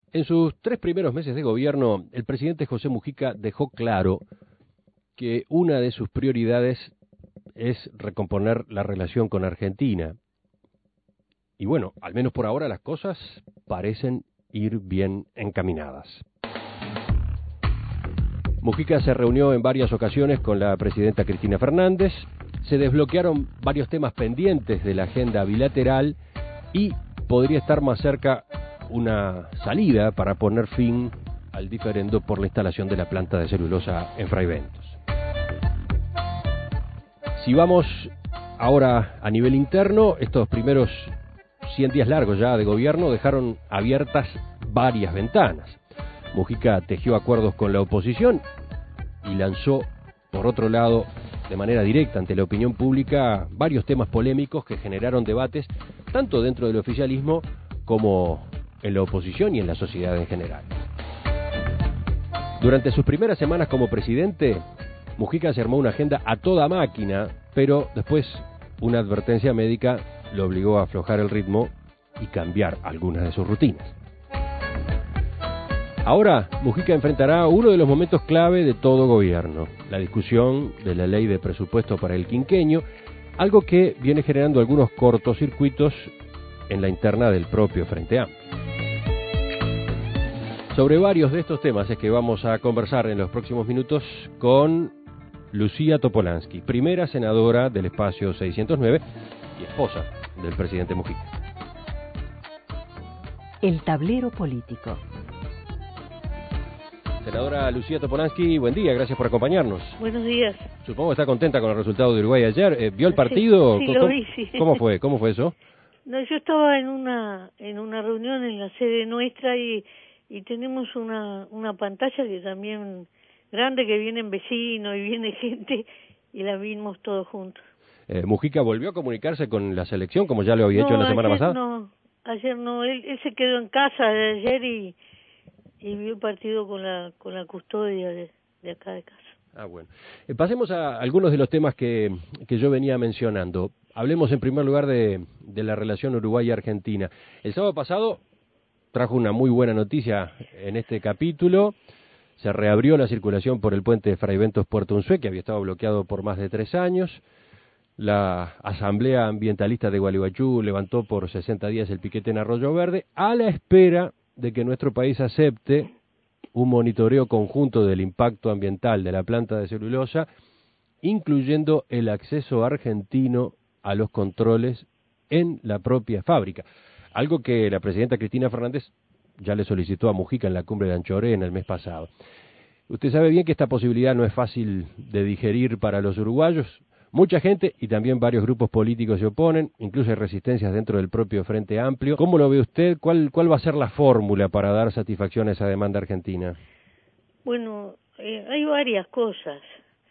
En sus 3 primeros meses de gobierno, el presidente José Mujica dejó claro que una de sus prioridades es recomponer la relación con Argentina. Y bueno, al menos por ahora las cosas parecen ir bien encaminadas. Mujica se reunió en varias ocasiones con la presidenta Cristina Fernández, se desbloquearon varios temas pendientes de la agenda bilateral y podría estar más cerca una salida para poner fin al diferendo por la instalación de la planta de celulosa en Fraiventos. Si vamos ahora a nivel interno, estos primeros 100 días largos ya de gobierno dejaron abiertas varias ventanas. Mujica tejió acuerdos con la oposición y lanzó, por otro lado, de manera directa ante la opinión pública, varios temas polémicos que generaron debates tanto dentro del oficialismo como en la oposición y en la sociedad en general. Durante sus primeras semanas como presidente, Mujica se armó una agenda a toda máquina, pero después una advertencia médica lo obligó a aflojar el ritmo y cambiar algunas de sus rutinas. Ahora, Mujica enfrentará uno de los momentos clave de todo gobierno, la discusión de la ley de presupuesto para el quinquenio, algo que viene generando algunos cortocircuitos en la interna del propio Frente Amplio. Sobre varios de estos temas es que vamos a conversar en los próximos minutos con Lucía Topolansky, primera senadora del espacio 609 y esposa del presidente Mujica. El tablero político. Senadora Lucía Topolansky, buen día, gracias por acompañarnos. Buenos días. Supongo que está contenta con el resultado de Uruguay ayer. ¿Vio el partido? Sí, lo vi, sí. ¿Cómo fue eso? No, yo estaba en una reunión en la sede nuestra y tenemos una pantalla que también grande, que vienen vecinos y viene gente y la vimos todos juntos. ¿Mujica volvió a comunicarse con la selección como ya lo había hecho la semana pasada? Ayer no, él se quedó en casa de ayer y vio el partido con la custodia de acá de casa. Ah, bueno. Pasemos a algunos de los temas que yo venía mencionando. Hablemos en primer lugar de la relación Uruguay-Argentina. El sábado pasado trajo una muy buena noticia en este capítulo. Se reabrió la circulación por el puente de Fraiventos-Puerto Unzué, que había estado bloqueado por más de 3 años. La Asamblea Ambientalista de Gualeguaychú levantó por 60 días el piquete en Arroyo Verde, a la espera de que nuestro país acepte un monitoreo conjunto del impacto ambiental de la planta de celulosa, incluyendo el acceso argentino a los controles en la propia fábrica. Algo que la presidenta Cristina Fernández ya le solicitó a Mujica en la cumbre de Anchoré en el mes pasado. Usted sabe bien que esta posibilidad no es fácil de digerir para los uruguayos. Mucha gente y también varios grupos políticos se oponen, incluso hay resistencias dentro del propio Frente Amplio. ¿Cómo lo ve usted? ¿Cuál va a ser la fórmula para dar satisfacción a esa demanda argentina? Bueno, hay varias cosas.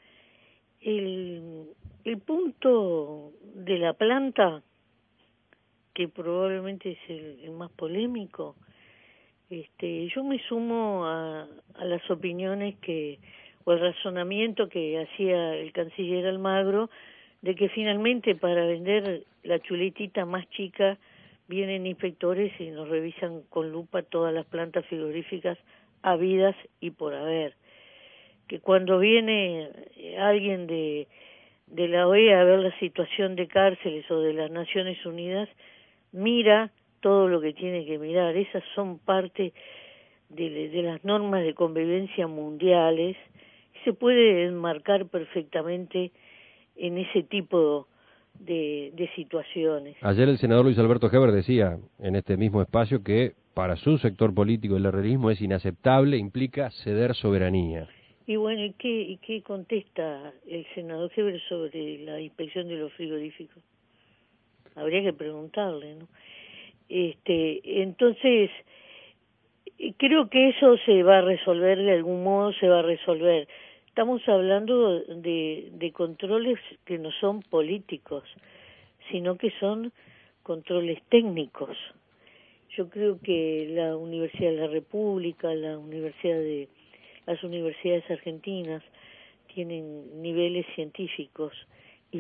El punto de la planta, que probablemente es el más polémico, yo me sumo a las opiniones o el razonamiento que hacía el canciller Almagro, de que finalmente para vender la chuletita más chica vienen inspectores y nos revisan con lupa todas las plantas frigoríficas habidas y por haber. Que cuando viene alguien de la OEA a ver la situación de cárceles o de las Naciones Unidas, mira todo lo que tiene que mirar. Esas son parte de las normas de convivencia mundiales, que se puede enmarcar perfectamente en ese tipo de situaciones. Ayer el senador Luis Alberto Heber decía en este mismo espacio que para su sector político el herrerismo es inaceptable, implica ceder soberanía. Y bueno, ¿y qué contesta el senador Heber sobre la inspección de los frigoríficos? Habría que preguntarle, ¿no? Entonces, creo que eso se va a resolver, de algún modo se va a resolver. Estamos hablando de controles que no son políticos, sino que son controles técnicos. Yo creo que la Universidad de la República, las universidades argentinas tienen niveles científicos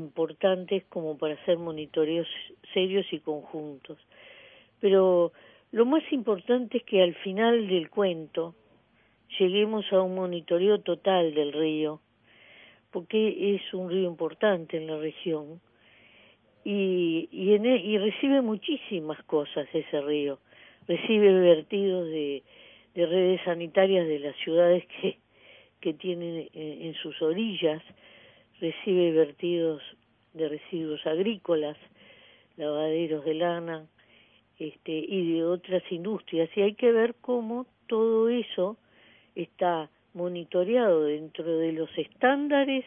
importantes como para hacer monitoreos serios y conjuntos. Pero lo más importante es que al final del cuento lleguemos a un monitoreo total del río, porque es un río importante en la región y recibe muchísimas cosas ese río. Recibe vertidos de redes sanitarias de las ciudades que tienen en sus orillas, recibe vertidos de residuos agrícolas, lavaderos de lana, y de otras industrias, y hay que ver cómo todo eso está monitoreado dentro de los estándares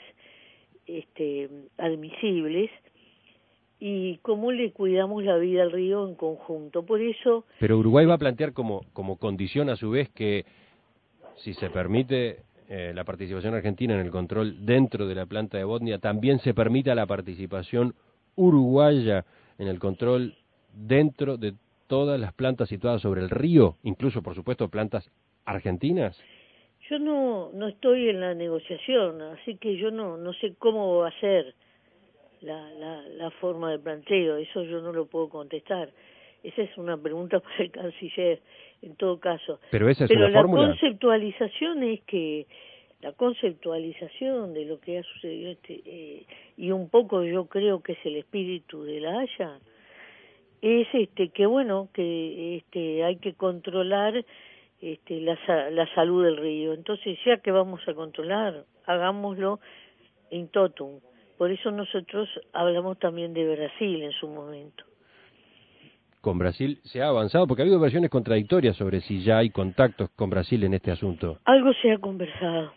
admisibles y cómo le cuidamos la vida al río en conjunto. Por eso... Pero Uruguay va a plantear como condición a su vez que si se permite la participación argentina en el control dentro de la planta de Botnia, también se permita la participación uruguaya en el control dentro de todas las plantas situadas sobre el río, incluso por supuesto plantas argentinas. Yo no estoy en la negociación, así que yo no sé cómo va a ser la forma de planteo, eso yo no lo puedo contestar. Esa es una pregunta para el canciller, en todo caso. Pero esa es una la fórmula. Conceptualización es que la conceptualización de lo que ha sucedido y un poco yo creo que es el espíritu de la Haya, es que bueno, que hay que controlar la salud del río. Entonces, ya que vamos a controlar, hagámoslo in totum. Por eso nosotros hablamos también de Brasil en su momento. Con Brasil se ha avanzado, porque ha habido versiones contradictorias sobre si ya hay contactos con Brasil en este asunto. Algo se ha conversado.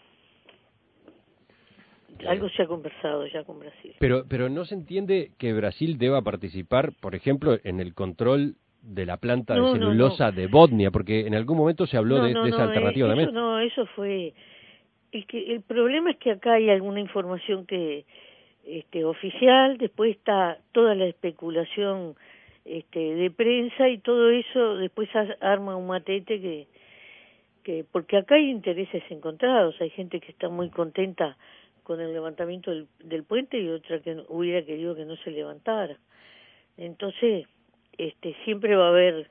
Algo se ha conversado ya con Brasil. Pero no se entiende que Brasil deba participar, por ejemplo, en el control de la planta de celulosa de Botnia, porque en algún momento se habló de esa alternativa también. Eso fue... El problema es que acá hay alguna información que oficial, después está toda la especulación de prensa y todo eso después arma un matete que porque acá hay intereses encontrados, hay gente que está muy contenta con el levantamiento del puente y otra que hubiera querido que no se levantara. Entonces, siempre va a haber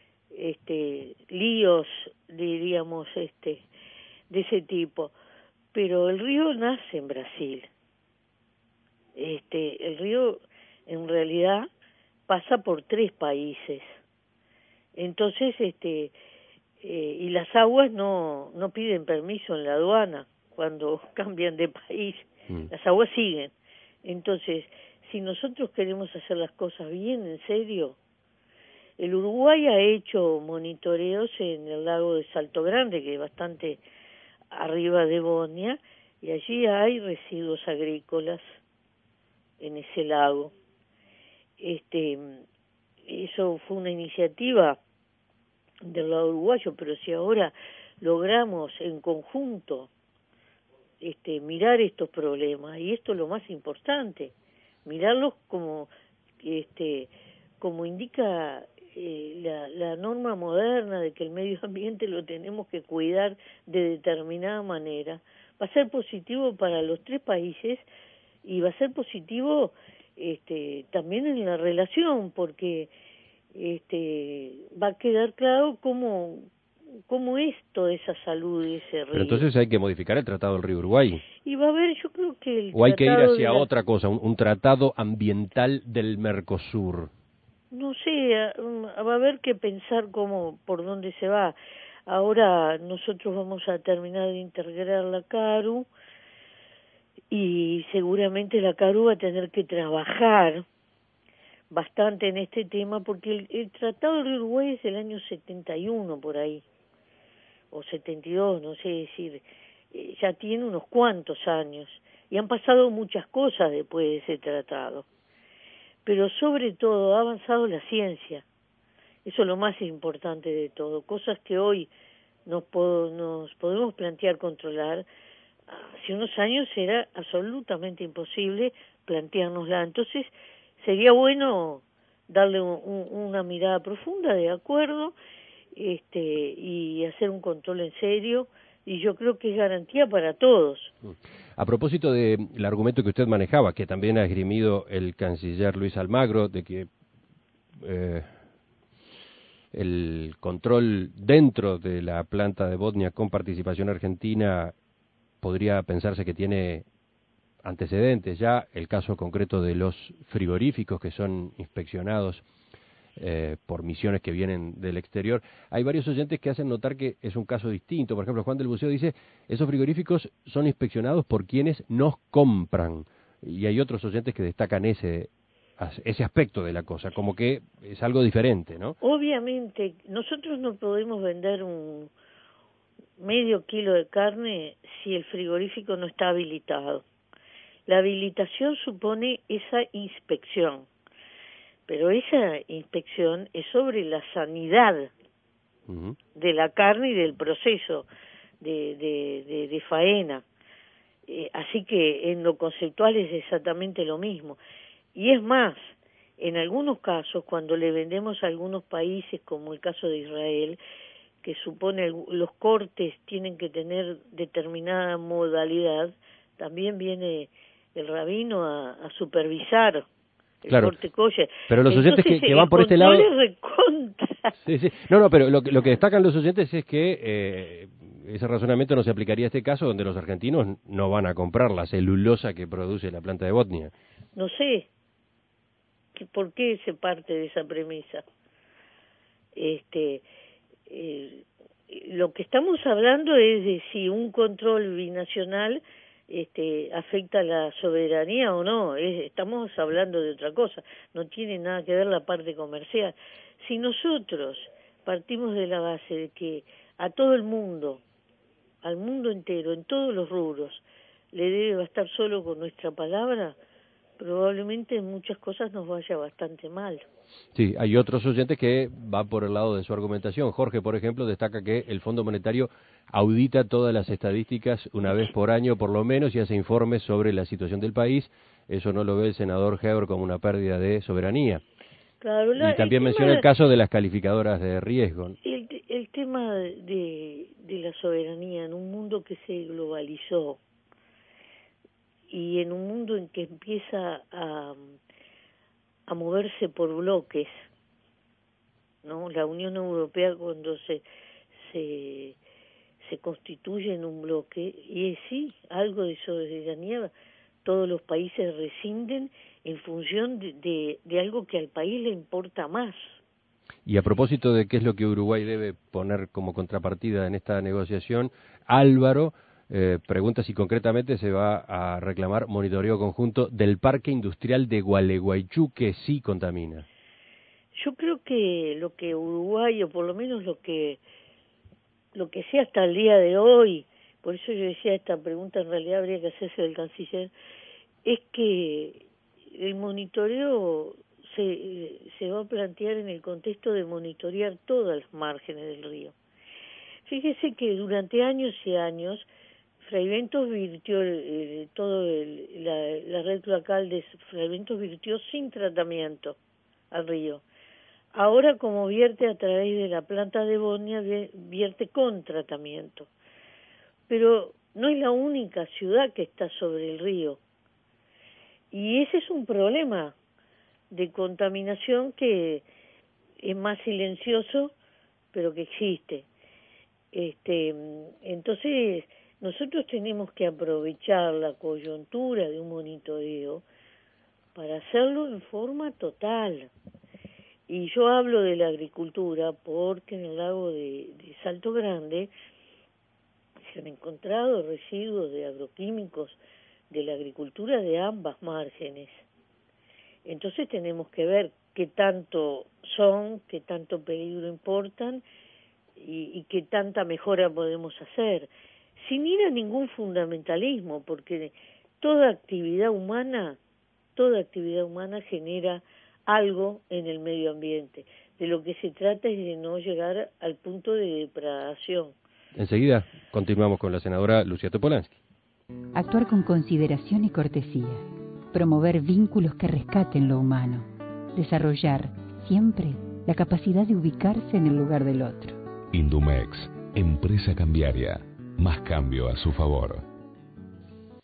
líos, diríamos, de ese tipo. Pero el río nace en Brasil. El río, en realidad, pasa por 3 países. Entonces, y las aguas no piden permiso en la aduana cuando cambian de país. Las aguas siguen. Entonces, si nosotros queremos hacer las cosas bien, en serio, el Uruguay ha hecho monitoreos en el lago de Salto Grande, que es bastante arriba de Botnia, y allí hay residuos agrícolas en ese lago. Eso fue una iniciativa del lado uruguayo, pero si ahora logramos en conjunto mirar estos problemas, y esto es lo más importante, mirarlos como indica la norma moderna de que el medio ambiente lo tenemos que cuidar de determinada manera, va a ser positivo para los 3 países y va a ser positivo también en la relación, porque va a quedar claro cómo es toda esa salud de ese río. Pero entonces hay que modificar el Tratado del Río Uruguay. Y va a haber, yo creo que o hay que ir hacia otra cosa, un tratado ambiental del Mercosur. No sé, va a haber que pensar por dónde se va. Ahora nosotros vamos a terminar de integrar la CARU y seguramente la CARU va a tener que trabajar bastante en este tema porque el Tratado de Uruguay es del año 71 por ahí, o 72, no sé decir, ya tiene unos cuantos años y han pasado muchas cosas después de ese tratado. Pero sobre todo ha avanzado la ciencia, eso es lo más importante de todo, cosas que hoy nos podemos plantear controlar, hace unos años era absolutamente imposible planteárnosla, entonces sería bueno darle una mirada profunda, de acuerdo, y hacer un control en serio, y yo creo que es garantía para todos. A propósito del argumento que usted manejaba, que también ha esgrimido el canciller Luis Almagro, de que el control dentro de la planta de Botnia con participación argentina podría pensarse que tiene antecedentes ya, el caso concreto de los frigoríficos que son inspeccionados por misiones que vienen del exterior. Hay varios oyentes que hacen notar que es un caso distinto. Por ejemplo, Juan del Buceo dice, esos frigoríficos son inspeccionados por quienes nos compran. Y hay otros oyentes que destacan ese aspecto de la cosa, como que es algo diferente, ¿no? Obviamente, nosotros no podemos vender un medio kilo de carne si el frigorífico no está habilitado. La habilitación supone esa inspección, pero esa inspección es sobre la sanidad de la carne y del proceso de faena. Así que en lo conceptual es exactamente lo mismo. Y es más, en algunos casos, cuando le vendemos a algunos países, como el caso de Israel, que supone los cortes tienen que tener determinada modalidad, también viene el rabino a supervisar el corte kosher. Pero los oyentes que van por este lado... Sí, sí. No, pero lo que destacan los oyentes es que ese razonamiento no se aplicaría a este caso, donde los argentinos no van a comprar la celulosa que produce la planta de Botnia. No sé por qué se parte de esa premisa. Lo que estamos hablando es de si un control binacional afecta la soberanía o no. Estamos hablando de otra cosa, no tiene nada que ver la parte comercial. Si nosotros partimos de la base de que a todo el mundo, al mundo entero, en todos los rubros, le debe bastar solo con nuestra palabra, probablemente en muchas cosas nos vaya bastante mal. Sí, hay otros oyentes que van por el lado de su argumentación. Jorge, por ejemplo, destaca que el Fondo Monetario audita todas las estadísticas una vez por año, por lo menos, y hace informes sobre la situación del país. Eso no lo ve el senador Heber como una pérdida de soberanía. Claro, y también menciona el caso de las calificadoras de riesgo. El tema de la soberanía en un mundo que se globalizó y en un mundo en que empieza a moverse por bloques, ¿no? La Unión Europea cuando se constituye en un bloque, y sí, algo de soberanía, todos los países rescinden en función de algo que al país le importa más. Y a propósito de qué es lo que Uruguay debe poner como contrapartida en esta negociación, Álvaro pregunta si concretamente se va a reclamar monitoreo conjunto del parque industrial de Gualeguaychú, que sí contamina. Yo creo que lo que Uruguay, o por lo menos lo que sea hasta el día de hoy, por eso yo decía esta pregunta en realidad habría que hacerse del canciller, es que el monitoreo se va a plantear en el contexto de monitorear todas las márgenes del río. Fíjese que durante años y años Fray Ventos virtió la red cloacal de Fray Ventos virtió sin tratamiento al río. Ahora, como vierte a través de la planta de Botnia, vierte con tratamiento. Pero no es la única ciudad que está sobre el río. Y ese es un problema de contaminación que es más silencioso, pero que existe. Entonces, nosotros tenemos que aprovechar la coyuntura de un monitoreo para hacerlo en forma total. Y yo hablo de la agricultura porque en el lago de Salto Grande se han encontrado residuos de agroquímicos de la agricultura de ambas márgenes. Entonces tenemos que ver qué tanto son, qué tanto peligro importan y qué tanta mejora podemos hacer, sin ir a ningún fundamentalismo, porque toda actividad humana genera algo en el medio ambiente. De lo que se trata es de no llegar al punto de depredación. Enseguida continuamos con la senadora Lucía Topolansky. Actuar con consideración y cortesía. Promover vínculos que rescaten lo humano. Desarrollar, siempre, la capacidad de ubicarse en el lugar del otro. Indumex, empresa cambiaria. Más cambio a su favor.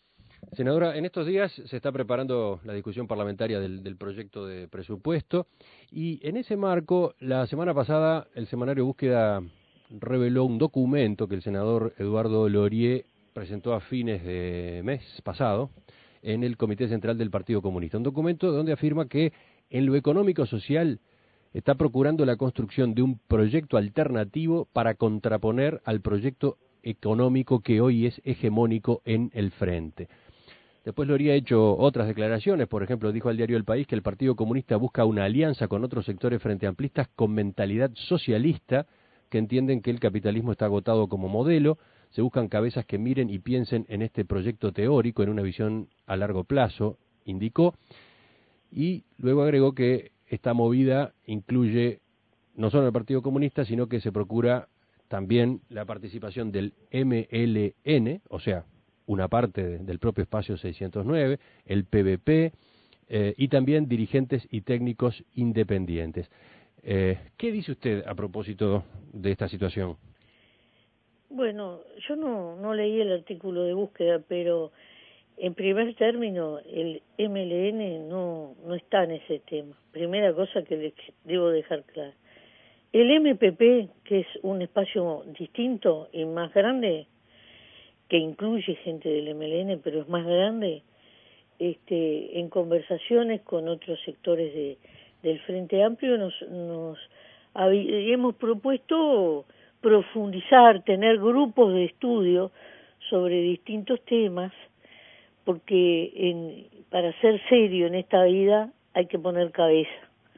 Senadora, en estos días se está preparando la discusión parlamentaria del proyecto de presupuesto y en ese marco, la semana pasada, el semanario Búsqueda reveló un documento que el senador Eduardo Lorier presentó a fines de mes pasado en el Comité Central del Partido Comunista. Un documento donde afirma que en lo económico-social está procurando la construcción de un proyecto alternativo para contraponer al proyecto económico que hoy es hegemónico en el frente. Después Lorier ha hecho otras declaraciones, por ejemplo, dijo al diario El País que el Partido Comunista busca una alianza con otros sectores frente amplistas con mentalidad socialista, que entienden que el capitalismo está agotado como modelo, se buscan cabezas que miren y piensen en este proyecto teórico, en una visión a largo plazo, indicó, y luego agregó que esta movida incluye no solo el Partido Comunista, sino que se procura también la participación del MLN, o sea, una parte del propio espacio 609, el PVP y también dirigentes y técnicos independientes. ¿Qué dice usted a propósito de esta situación? Bueno, yo no leí el artículo de Búsqueda, pero en primer término el MLN no está en ese tema. Primera cosa que les debo dejar clara. El MPP, que es un espacio distinto y más grande, que incluye gente del MLN, pero es más grande, en conversaciones con otros sectores del Frente Amplio hemos propuesto profundizar, tener grupos de estudio sobre distintos temas, porque para ser serio en esta vida hay que poner cabeza,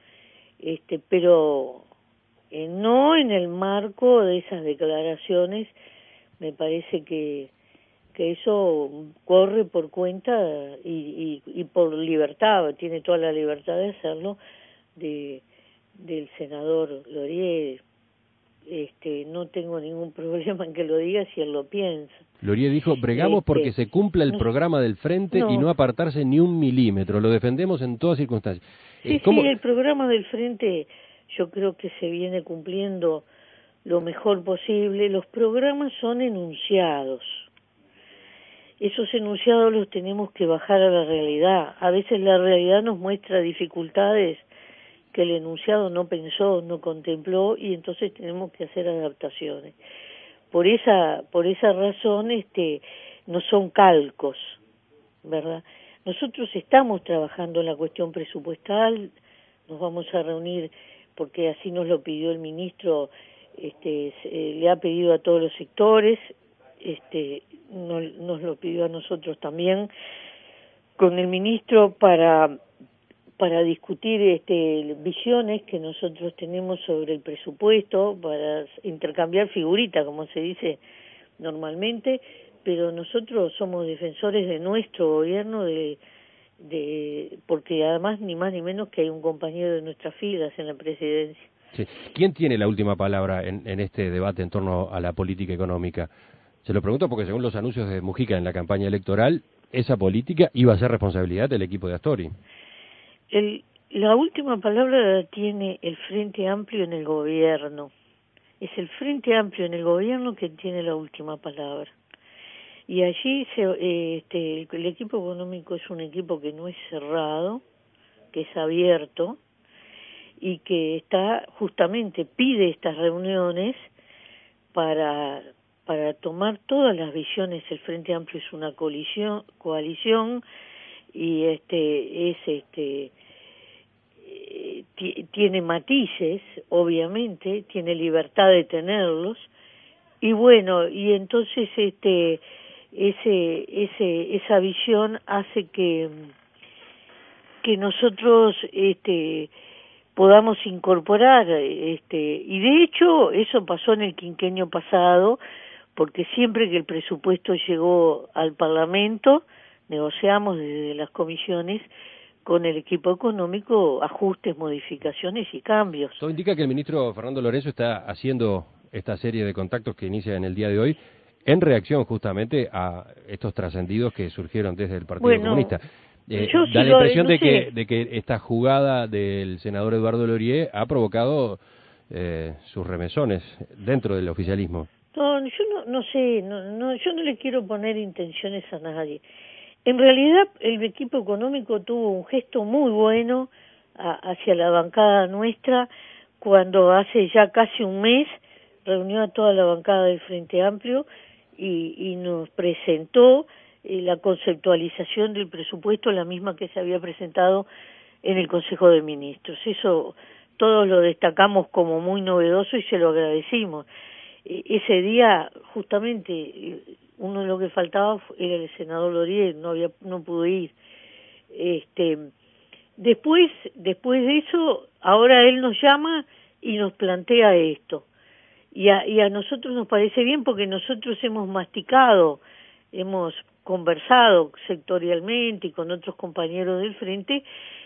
pero no en el marco de esas declaraciones. Me parece que eso corre por cuenta y por libertad, tiene toda la libertad de hacerlo, del senador Lorier. No tengo ningún problema en que lo diga si él lo piensa. Lorier dijo, bregamos porque se cumpla el programa del Frente y no apartarse ni un milímetro, lo defendemos en todas circunstancias. Sí, el programa del Frente yo creo que se viene cumpliendo lo mejor posible. Los programas son enunciados. Esos enunciados los tenemos que bajar a la realidad. A veces la realidad nos muestra dificultades que el enunciado no pensó, no contempló, y entonces tenemos que hacer adaptaciones. Por esa razón, no son calcos, ¿verdad? Nosotros estamos trabajando en la cuestión presupuestal, nos vamos a reunir porque así nos lo pidió el ministro, le ha pedido a todos los sectores, nos lo pidió a nosotros también con el ministro para discutir visiones que nosotros tenemos sobre el presupuesto, para intercambiar figuritas, como se dice normalmente, pero nosotros somos defensores de nuestro gobierno, porque además ni más ni menos que hay un compañero de nuestras filas en la presidencia. Sí. ¿Quién tiene la última palabra en este debate en torno a la política económica? Se lo pregunto porque según los anuncios de Mujica en la campaña electoral, esa política iba a ser responsabilidad del equipo de Astori. La última palabra la tiene el Frente Amplio en el gobierno. Es el Frente Amplio en el gobierno que tiene la última palabra. Y allí el equipo económico es un equipo que no es cerrado, que es abierto y que pide estas reuniones para tomar todas las visiones. El Frente Amplio es una coalición y tiene matices, obviamente, tiene libertad de tenerlos, y bueno, y entonces esa visión hace que nosotros podamos incorporar, y de hecho eso pasó en el quinquenio pasado, porque siempre que el presupuesto llegó al Parlamento, negociamos desde las comisiones con el equipo económico ajustes, modificaciones y cambios. Todo indica que el ministro Fernando Lorenzo está haciendo esta serie de contactos que inicia en el día de hoy en reacción justamente a estos trascendidos que surgieron desde el Partido Comunista. Da la impresión de que esta jugada del senador Eduardo Lorier ha provocado sus remesones dentro del oficialismo. No, yo no sé, yo no le quiero poner intenciones a nadie. En realidad el equipo económico tuvo un gesto muy bueno hacia la bancada nuestra cuando hace ya casi un mes reunió a toda la bancada del Frente Amplio y nos presentó la conceptualización del presupuesto, la misma que se había presentado en el Consejo de Ministros. Eso todos lo destacamos como muy novedoso y se lo agradecimos. Ese día, justamente, uno de lo que faltaba era el senador Lorier, no pudo ir. Después de eso, ahora él nos llama y nos plantea esto. Y a nosotros nos parece bien porque nosotros hemos masticado, hemos conversado sectorialmente y con otros compañeros del frente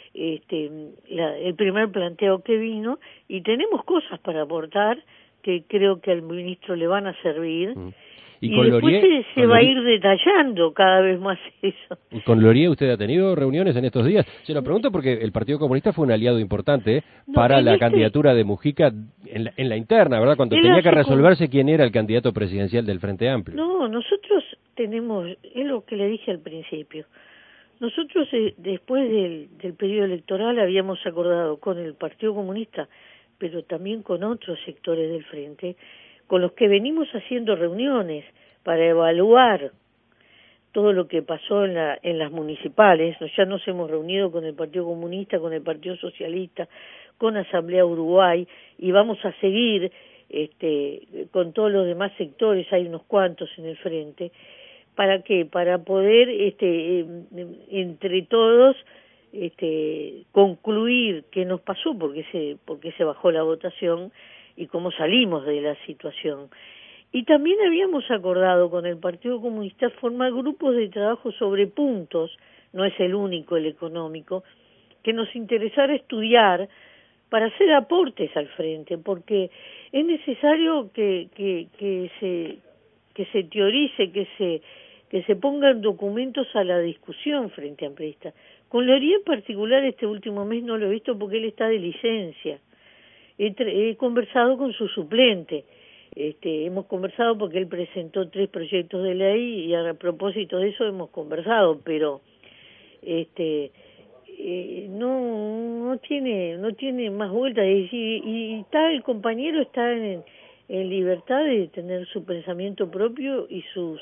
el primer planteo que vino, y tenemos cosas para aportar que creo que al ministro le van a servir. Y con después Lorier, se va a ir detallando cada vez más eso. ¿Y con Lorier usted ha tenido reuniones en estos días? Se lo pregunto porque el Partido Comunista fue un aliado importante para la candidatura de Mujica en la interna, ¿verdad? Cuando tenía que resolverse quién era el candidato presidencial del Frente Amplio. No, nosotros tenemos, es lo que le dije al principio, nosotros después del periodo electoral habíamos acordado con el Partido Comunista, pero también con otros sectores del Frente, con los que venimos haciendo reuniones para evaluar todo lo que pasó en las municipales. Ya nos hemos reunido con el Partido Comunista, con el Partido Socialista, con Asamblea Uruguay, y vamos a seguir con todos los demás sectores, hay unos cuantos en el frente. ¿Para qué? Para poder entre todos concluir qué nos pasó, por qué se bajó la votación y cómo salimos de la situación. Y también habíamos acordado con el Partido Comunista formar grupos de trabajo sobre puntos, no es el único, el económico, que nos interesara estudiar para hacer aportes al frente, porque es necesario que se teorice, que se pongan documentos a la discusión frente amplista. Con Lorier en particular este último mes no lo he visto porque él está de licencia. He conversado con su suplente. Hemos conversado porque él presentó 3 proyectos de ley y a propósito de eso hemos conversado, pero no tiene más vueltas, y está el compañero está en libertad de tener su pensamiento propio y sus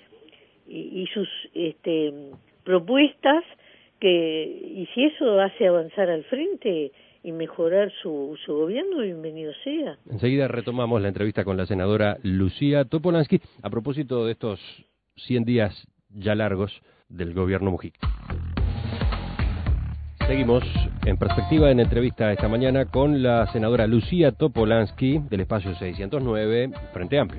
propuestas, y si eso hace avanzar al frente y mejorar su gobierno, bienvenido sea. Enseguida retomamos la entrevista con la senadora Lucía Topolansky a propósito de estos 100 días ya largos del gobierno Mujica. Seguimos en perspectiva en entrevista esta mañana con la senadora Lucía Topolansky del espacio 609 Frente Amplio.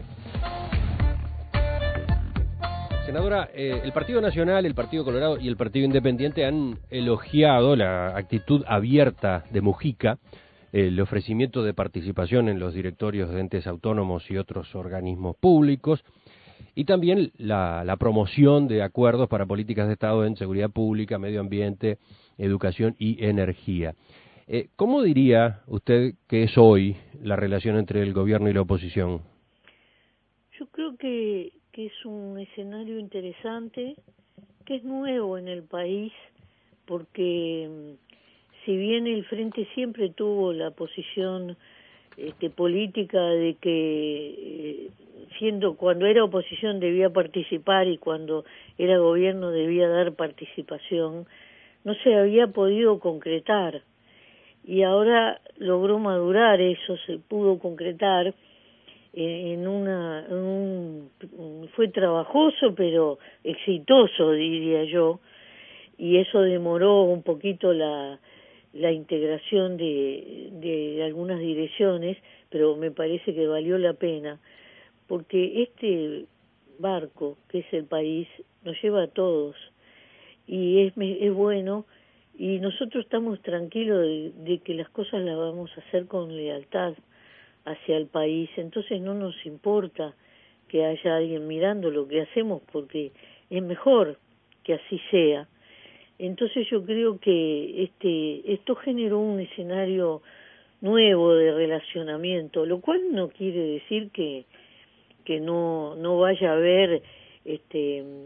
Senadora, el Partido Nacional, el Partido Colorado y el Partido Independiente han elogiado la actitud abierta de Mujica, el ofrecimiento de participación en los directorios de entes autónomos y otros organismos públicos, y también la promoción de acuerdos para políticas de Estado en seguridad pública, medio ambiente, educación y energía. ¿Cómo diría usted que es hoy la relación entre el gobierno y la oposición? Yo creo que es un escenario interesante, que es nuevo en el país, porque si bien el Frente siempre tuvo la posición política de que cuando era oposición debía participar y cuando era gobierno debía dar participación, no se había podido concretar, y ahora logró madurar eso, se pudo concretar. Fue trabajoso pero exitoso, diría yo, y eso demoró un poquito la integración de algunas direcciones, pero me parece que valió la pena, porque este barco que es el país nos lleva a todos y es bueno, y nosotros estamos tranquilos de que las cosas las vamos a hacer con lealtad hacia el país, entonces no nos importa que haya alguien mirando lo que hacemos porque es mejor que así sea. Entonces yo creo que esto generó un escenario nuevo de relacionamiento, lo cual no quiere decir que no vaya a haber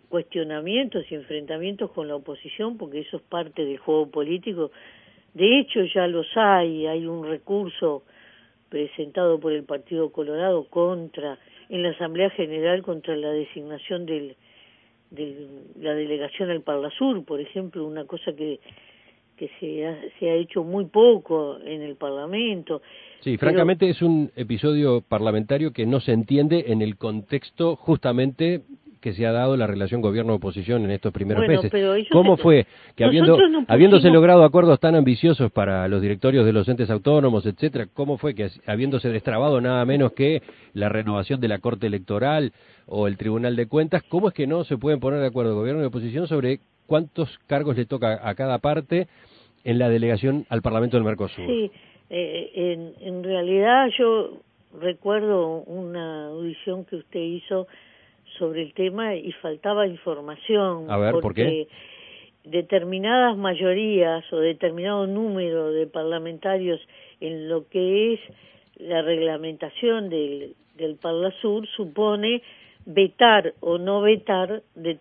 cuestionamientos y enfrentamientos con la oposición, porque eso es parte del juego político. De hecho, ya los hay un recurso presentado por el Partido Colorado en la Asamblea General contra la designación de la delegación al Parlasur, por ejemplo, una cosa que se ha hecho muy poco en el Parlamento. Sí, francamente es un episodio parlamentario que no se entiende en el contexto justamente que se ha dado la relación gobierno-oposición en estos primeros meses. ¿Cómo fue que habiéndose logrado acuerdos tan ambiciosos para los directorios de los entes autónomos, etcétera, cómo fue que habiéndose destrabado nada menos que la renovación de la Corte Electoral o el Tribunal de Cuentas, cómo es que no se pueden poner de acuerdo gobierno y oposición sobre cuántos cargos le toca a cada parte en la delegación al Parlamento del Mercosur? Sí, en realidad yo recuerdo una audición que usted hizo sobre el tema y faltaba información. A ver, ¿por qué? Determinadas mayorías o determinado número de parlamentarios en lo que es la reglamentación del Parlasur supone vetar o no vetar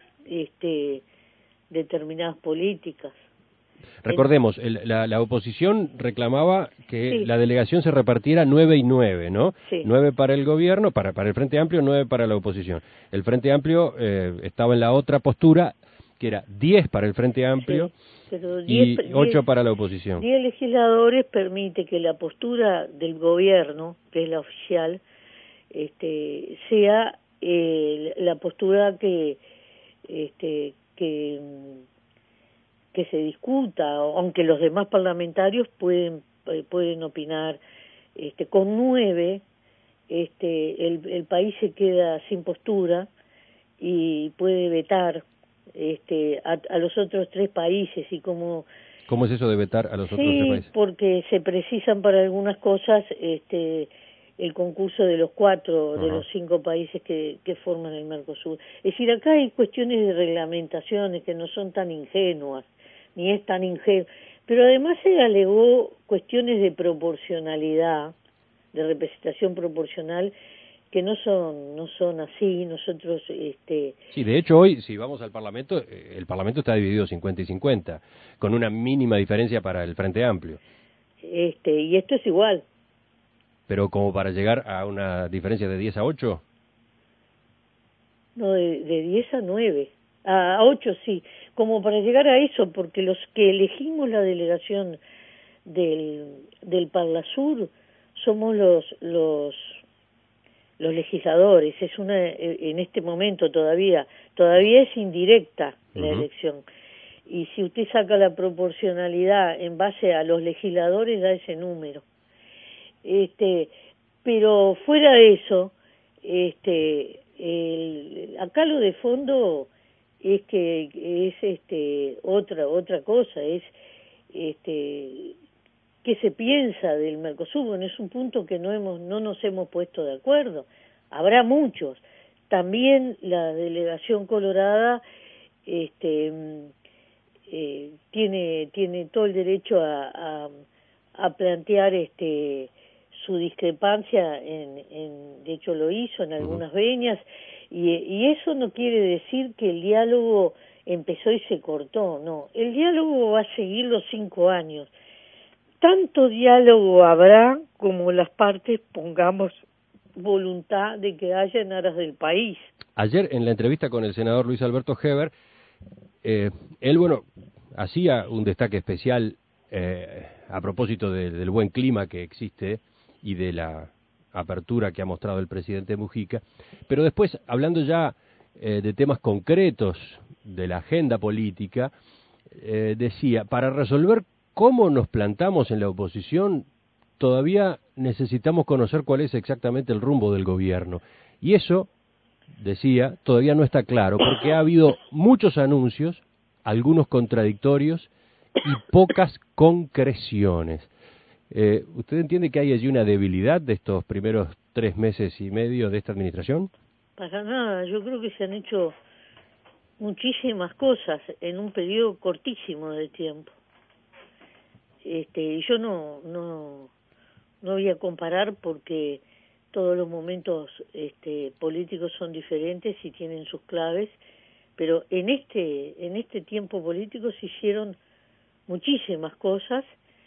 determinadas políticas. Recordemos, la oposición reclamaba que la delegación se repartiera 9 y 9, ¿no? Sí. 9 para el gobierno, para el Frente Amplio, 9 para la oposición. El Frente Amplio estaba en la otra postura, que era 10 para el Frente Amplio, sí, pero y 8 para la oposición. 10 legisladores permite que la postura del gobierno, que es la oficial, sea la postura que se discuta, aunque los demás parlamentarios pueden opinar. Con 9 el país se queda sin postura y puede vetar a los otros 3 países. Y ¿Cómo es eso de vetar a los otros 3 países? Porque se precisan para algunas cosas el concurso de los 4 de los 5 países que forman el Mercosur. Es decir, acá hay cuestiones de reglamentaciones que no son tan ingenuas, ni es tan ingenuo, pero además se alegó cuestiones de proporcionalidad, de representación proporcional, que no son así. Nosotros Sí, de hecho hoy, si vamos al Parlamento, el Parlamento está dividido 50 y 50, con una mínima diferencia para el Frente Amplio. Y esto es igual. Pero como para llegar a una diferencia de 10 a 8. No, de 10 a 9. A 8 sí, como para llegar a eso, porque los que elegimos la delegación del Parlasur somos los legisladores. Es en este momento todavía es indirecta la elección, y si usted saca la proporcionalidad en base a los legisladores da ese número. Pero fuera de eso, acá lo de fondo es que es otra cosa, es qué se piensa del Mercosur. Bueno, es un punto que no nos hemos puesto de acuerdo. Habrá muchos. También la delegación colorada tiene todo el derecho a plantear su discrepancia, de hecho lo hizo en algunas venias, y eso no quiere decir que el diálogo empezó y se cortó, no, el diálogo va a seguir los 5 años. Tanto diálogo habrá como las partes pongamos voluntad de que haya en aras del país. Ayer, en la entrevista con el senador Luis Alberto Heber, él, hacía un destaque especial a propósito del buen clima que existe y de la apertura que ha mostrado el presidente Mujica, pero después, hablando ya de temas concretos de la agenda política, decía, para resolver cómo nos plantamos en la oposición, todavía necesitamos conocer cuál es exactamente el rumbo del gobierno. Y eso, decía, todavía no está claro, porque ha habido muchos anuncios, algunos contradictorios y pocas concreciones. ¿Usted entiende que hay allí una debilidad de estos primeros 3 meses y medio de esta administración? Para nada, yo creo que se han hecho muchísimas cosas en un periodo cortísimo de tiempo. Y yo no voy a comparar porque todos los momentos políticos son diferentes y tienen sus claves, pero en este tiempo político se hicieron muchísimas cosas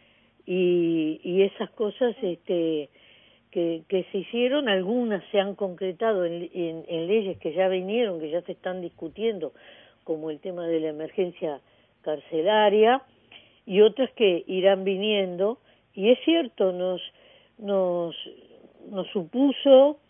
y esas cosas que se hicieron, algunas se han concretado en leyes que ya vinieron, que ya se están discutiendo, como el tema de la emergencia carcelaria, y otras que irán viniendo, y es cierto, nos supuso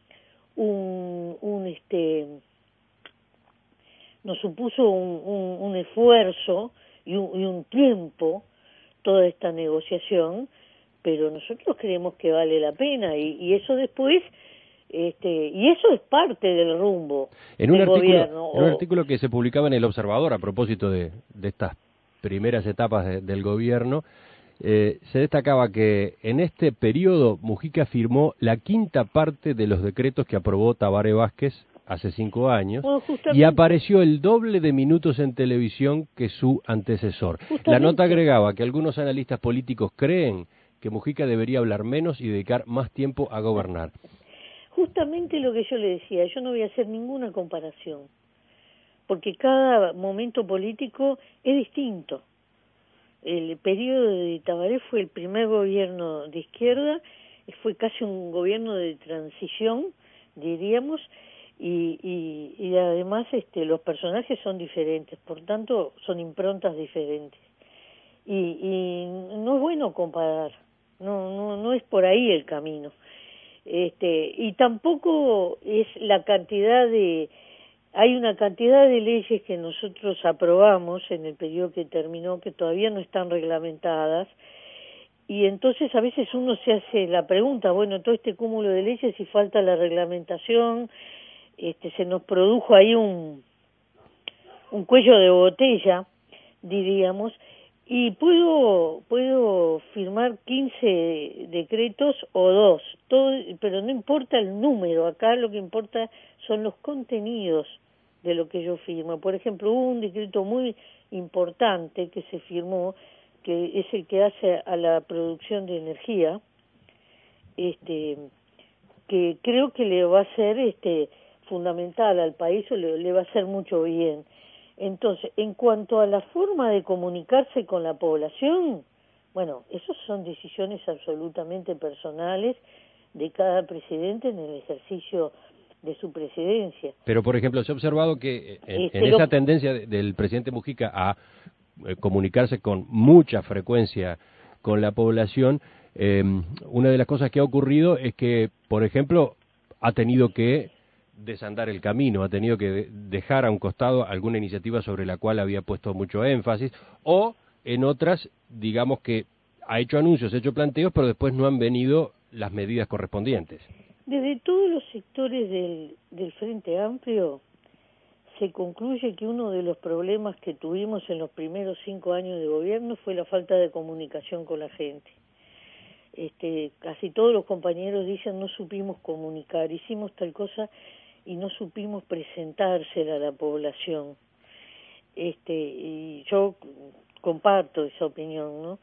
un esfuerzo y un tiempo toda esta negociación, pero nosotros creemos que vale la pena y eso después y eso es parte del rumbo del gobierno. En un artículo que se publicaba en El Observador a propósito de estas primeras etapas del gobierno, se destacaba que en este periodo Mujica firmó la quinta parte de los decretos que aprobó Tabaré Vázquez hace 5 años, y apareció el doble de minutos en televisión que su antecesor. La nota agregaba que algunos analistas políticos creen que Mujica debería hablar menos y dedicar más tiempo a gobernar. Justamente lo que yo le decía, yo no voy a hacer ninguna comparación, porque cada momento político es distinto. El periodo de Tabaré fue el primer gobierno de izquierda, fue casi un gobierno de transición, diríamos, y además los personajes son diferentes, por tanto son improntas diferentes. Y no es bueno comparar, no es por ahí el camino. Y tampoco es la cantidad hay una cantidad de leyes que nosotros aprobamos en el periodo que terminó que todavía no están reglamentadas, y entonces a veces uno se hace la pregunta, bueno, todo este cúmulo de leyes, si falta la reglamentación, se nos produjo ahí un cuello de botella, diríamos, y puedo firmar 15 decretos o 2, pero no importa el número, acá lo que importa son los contenidos de lo que yo firmo. Por ejemplo, hubo un decreto muy importante que se firmó, que es el que hace a la producción de energía, que creo que le va a ser fundamental al país, o le va a hacer mucho bien. Entonces, en cuanto a la forma de comunicarse con la población, bueno, esas son decisiones absolutamente personales de cada presidente en el ejercicio de su presidencia. Pero, por ejemplo, se ha observado que en esa tendencia del presidente Mujica a comunicarse con mucha frecuencia con la población, una de las cosas que ha ocurrido es que, por ejemplo, ha tenido que desandar el camino, ha tenido que dejar a un costado alguna iniciativa sobre la cual había puesto mucho énfasis, o en otras, digamos que ha hecho anuncios, ha hecho planteos, pero después no han venido las medidas correspondientes. Desde todos los sectores del Frente Amplio se concluye que uno de los problemas que tuvimos en los primeros 5 años de gobierno fue la falta de comunicación con la gente. Casi todos los compañeros dicen, no supimos comunicar, hicimos tal cosa y no supimos presentársela a la población. Y yo comparto esa opinión, ¿no?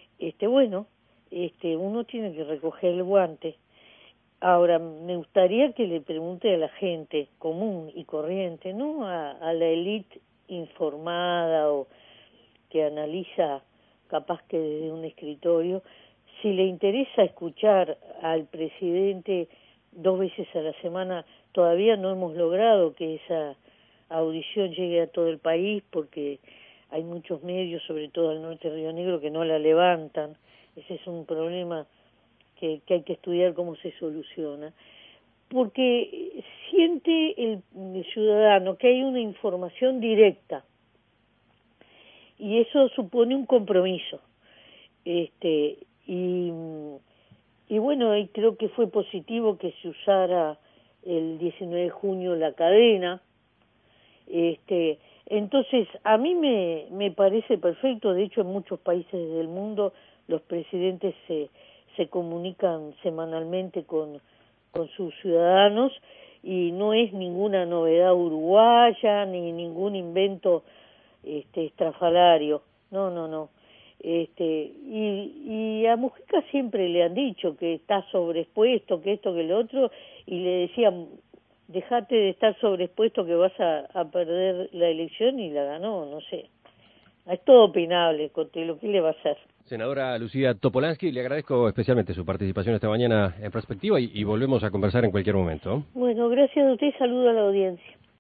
Uno tiene que recoger el guante. Ahora, me gustaría que le pregunte a la gente común y corriente, no a la élite informada o que analiza capaz que desde un escritorio, si le interesa escuchar al presidente 2 veces a la semana. Todavía no hemos logrado que esa audición llegue a todo el país porque hay muchos medios, sobre todo al norte de Río Negro, que no la levantan. Ese es un problema que hay que estudiar cómo se soluciona. Porque siente el ciudadano que hay una información directa y eso supone un compromiso. Y bueno, y creo que fue positivo que se usara el 19 de junio la cadena. Entonces, a mí me parece perfecto. De hecho, en muchos países del mundo los presidentes se comunican semanalmente con sus ciudadanos y no es ninguna novedad uruguaya ni ningún invento estrafalario. No. Y a Mujica siempre le han dicho que está sobreexpuesto, que esto, que lo otro, y le decían, dejate de estar sobreexpuesto que vas a perder la elección y la ganó, no sé. Es todo opinable, Cotelo, ¿qué le va a hacer? Senadora Lucía Topolansky, le agradezco especialmente su participación esta mañana en Perspectiva y volvemos a conversar en cualquier momento. Bueno, gracias a usted y saludo a la audiencia.